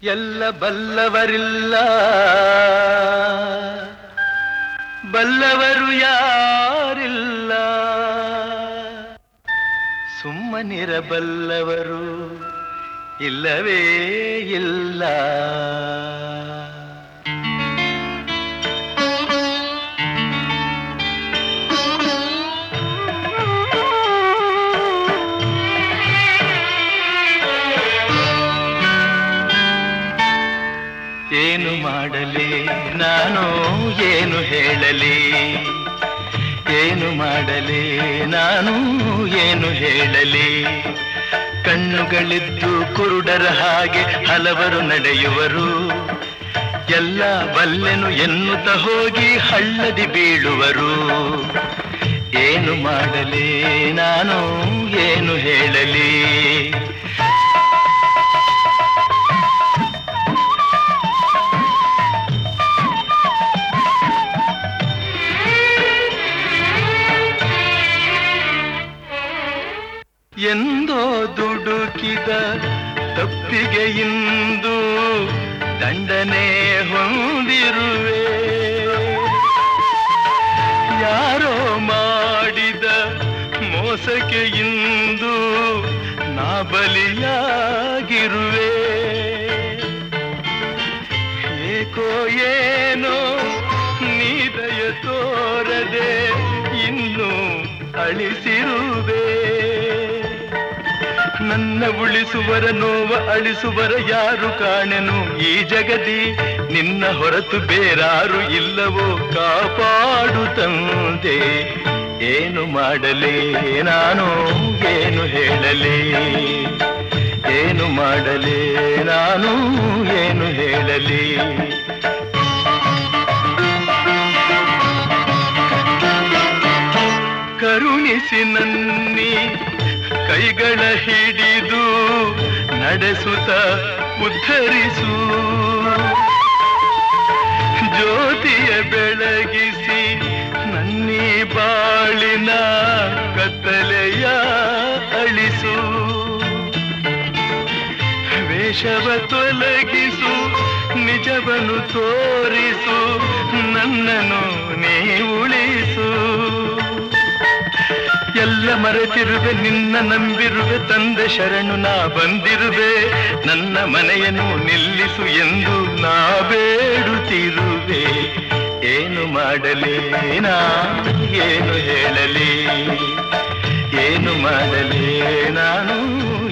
ಎಲ್ಲ ಬಲ್ಲವರಿಲ್ಲ, ಬಲ್ಲವರು ಯಾರಿಲ್ಲ, ಸುಮ್ಮನಿರಬಲ್ಲವರು ಇಲ್ಲವೇ ಇಲ್ಲ. ಏನು ಮಾಡಲಿ ನಾನು, ಏನು ಹೇಳಲಿ, ಏನು ಮಾಡಲಿ ನಾನು, ಏನು ಹೇಳಲಿ. ಕಣ್ಣುಗಳಿದ್ದು ಕುರುಡರ ಹಾಗೆ ಹಲವರು ನಡೆಯುವರು, ಎಲ್ಲ ಬಲ್ಲೆನು ಎನ್ನುತ್ತ ಹೋಗಿ ಹಳ್ಳದಿ ಬೀಳುವರು. ಏನು ಮಾಡಲಿ ನಾನು, ಏನು ಹೇಳಲಿ. ಎಂದೋ ದುಡುಕಿದ ತಪ್ಪಿಗೆ ಇಂದು ದಂಡನೆ ಹೊಂದಿರುವೆ, ಯಾರೋ ಮಾಡಿದ ಮೋಸಕ್ಕೆ ಇಂದು ನಾ ಬಲಿಯಾಗಿರುವೆ. ಏಕೋ ಏನೋ ನೀ ದಯ ತೋರದೆ ಇನ್ನು ಅಳಿಸಿರುವೆ. ನನ್ನ ಉಳಿಸುವರ ನೋವ ಅಳಿಸುವರ ಯಾರು ಕಾಣೆನು ಈ ಜಗದಿ, ನಿನ್ನ ಹೊರತು ಬೇರಾರು ಇಲ್ಲವೋ ಕಾಪಾಡು ತಂದೆ. ಏನು ಮಾಡಲಿ ನಾನು, ಏನು ಹೇಳಲಿ, ಏನು ಮಾಡಲಿ ನಾನು, ಏನು ಹೇಳಲಿ. ಕರುಣಿಸಿ ನನ್ನಿ ಕೈಗಳ ಹಿಡಿದು ನಡೆಸುತ್ತ ಉದ್ಧರಿಸು, ಜ್ಯೋತಿಯ ಬೆಳಗಿಸಿ ನನ್ನೀ ಬಾಳಿನ ಕತ್ತಲೆಯ ಅಳಿಸು. ವೇಷವ ತೊಲಗಿಸು, ನಿಜವನ್ನು ತೋರಿಸು, ನನ್ನನ್ನು ನೀ ಉಳಿಸು. ಎಲ್ಲ ಮರೆತಿರುವೆ, ನಿನ್ನ ನಂಬಿರುವೆ, ತಂದೆ ಶರಣು ನಾ ಬಂದಿರುವೆ. ನನ್ನ ಮನೆಯನ್ನು ನಿಲ್ಲಿಸು ಎಂದು ನಾ ಬೇಡುತ್ತಿರುವೆ. ಏನು ಮಾಡಲಿ ನಾ, ಏನು ಹೇಳಲಿ, ಏನು ಮಾಡಲಿ ನಾನು.